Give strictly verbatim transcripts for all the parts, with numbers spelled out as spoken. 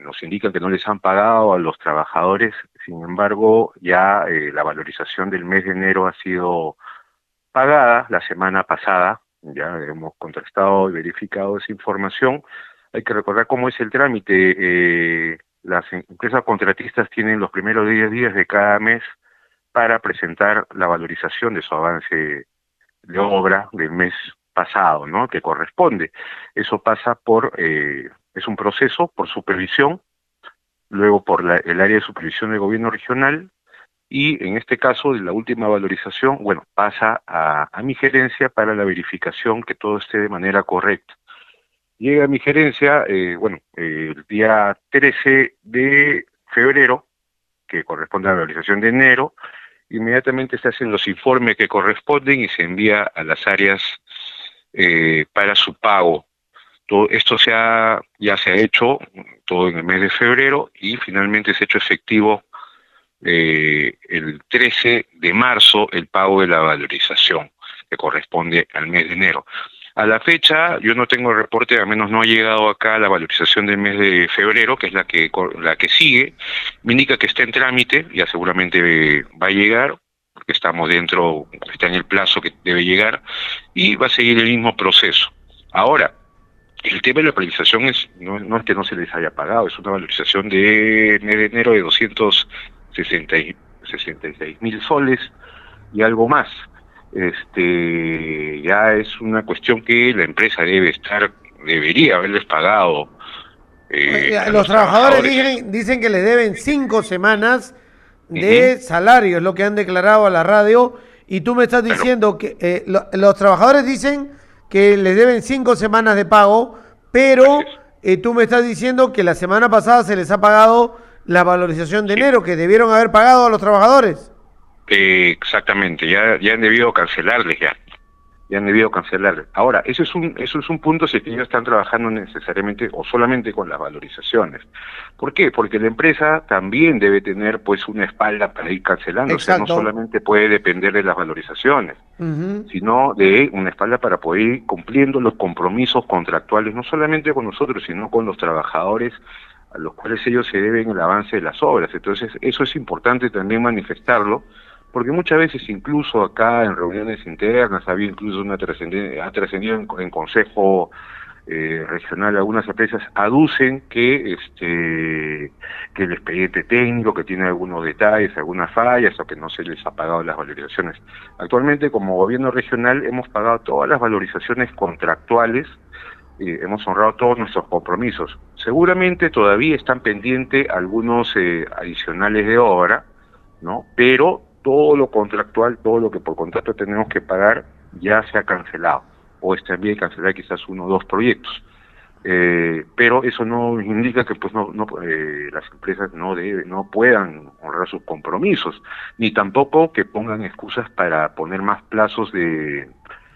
nos indican que no les han pagado a los trabajadores. Sin embargo, ya eh, la valorización del mes de enero ha sido pagada la semana pasada. Ya hemos contrastado y verificado esa información. Hay que recordar cómo es el trámite. Eh, las empresas contratistas tienen los primeros diez días de cada mes para presentar la valorización de su avance de obra del mes pasado, ¿no? Que corresponde. Eso pasa por, eh, es un proceso por supervisión, luego por la, el área de supervisión del gobierno regional, y en este caso de la última valorización, bueno, pasa a, a mi gerencia para la verificación que todo esté de manera correcta. Llega a mi gerencia, eh, bueno, eh, el día trece de febrero, que corresponde a la valorización de enero. Inmediatamente se hacen los informes que corresponden y se envía a las áreas eh, para su pago. Todo esto se ha, ya se ha hecho todo en el mes de febrero y finalmente se ha hecho efectivo eh, el trece de marzo el pago de la valorización que corresponde al mes de enero. A la fecha yo no tengo el reporte, al menos no ha llegado acá la valorización del mes de febrero, que es la que la que sigue. Me indica que está en trámite, ya seguramente va a llegar, porque estamos dentro, está en el plazo que debe llegar, y va a seguir el mismo proceso. Ahora, el tema de la valorización es, no, no es que no se les haya pagado, es una valorización de mes de enero de doscientos sesenta y seis mil soles y algo más. Este, ya es una cuestión que la empresa debe estar, debería haberles pagado eh, Oiga, a los los trabajadores trabajadores. dicen, dicen que les deben cinco semanas Ujú. de salario, es lo que han declarado a la radio, y tú me estás Claro, diciendo que eh, lo- los trabajadores dicen que les deben cinco semanas de pago, así pero es. eh, tú me estás diciendo que la semana pasada se les ha pagado la valorización de Sí. enero, que debieron haber pagado a los trabajadores. Eh, exactamente, ya, ya han debido cancelarles ya. Ya han debido cancelar. Ahora, eso es un, eso es un punto si es que ellos están trabajando necesariamente o solamente con las valorizaciones. ¿Por qué? Porque la empresa también debe tener pues una espalda para ir cancelando, o sea, no Exacto. solamente puede depender de las valorizaciones, Ujú. sino de una espalda para poder ir cumpliendo los compromisos contractuales, no solamente con nosotros, sino con los trabajadores a los cuales ellos se deben el avance de las obras. Entonces, eso es importante también manifestarlo, porque muchas veces incluso acá en reuniones internas había incluso una trascendencia, ha trascendido en, en consejo eh, regional, algunas empresas aducen que este que el expediente técnico que tiene algunos detalles, algunas fallas o que no se les ha pagado las valorizaciones. Actualmente como gobierno regional hemos pagado todas las valorizaciones contractuales, eh, hemos honrado todos nuestros compromisos. Seguramente todavía están pendientes algunos eh, adicionales de obra, ¿no? Pero todo lo contractual, todo lo que por contrato tenemos que pagar, ya se ha cancelado. O es también cancelar quizás uno o dos proyectos. Eh, pero eso no indica que pues no, no eh, las empresas no deben, no puedan honrar sus compromisos, ni tampoco que pongan excusas para poner más plazos de,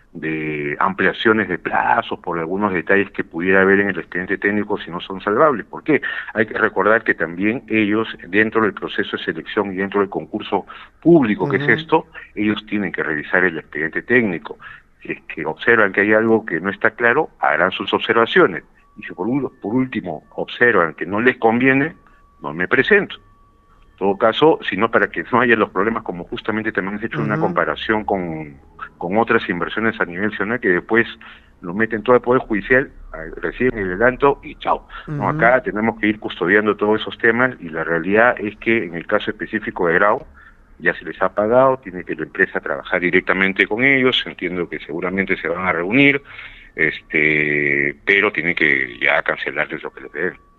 de ampliaciones de plazos por algunos detalles que pudiera haber en el expediente técnico si no son salvables. ¿Por qué? Hay que recordar que también ellos, dentro del proceso de selección y dentro del concurso público que es Ujú. esto, ellos tienen que revisar el expediente técnico. Si es que observan que hay algo que no está claro, harán sus observaciones. Y si por, un, por último observan que no les conviene, no me presento. En todo caso, sino para que no haya los problemas, como justamente también has hecho una Ujú. comparación con, con otras inversiones a nivel nacional que después lo meten todo el Poder Judicial, reciben el adelanto y chao. No, Ujú. acá tenemos que ir custodiando todos esos temas y la realidad es que en el caso específico de Grau, ya se les ha pagado, tiene que la empresa trabajar directamente con ellos, entiendo que seguramente se van a reunir, este, pero tienen que ya cancelarles lo que les deben.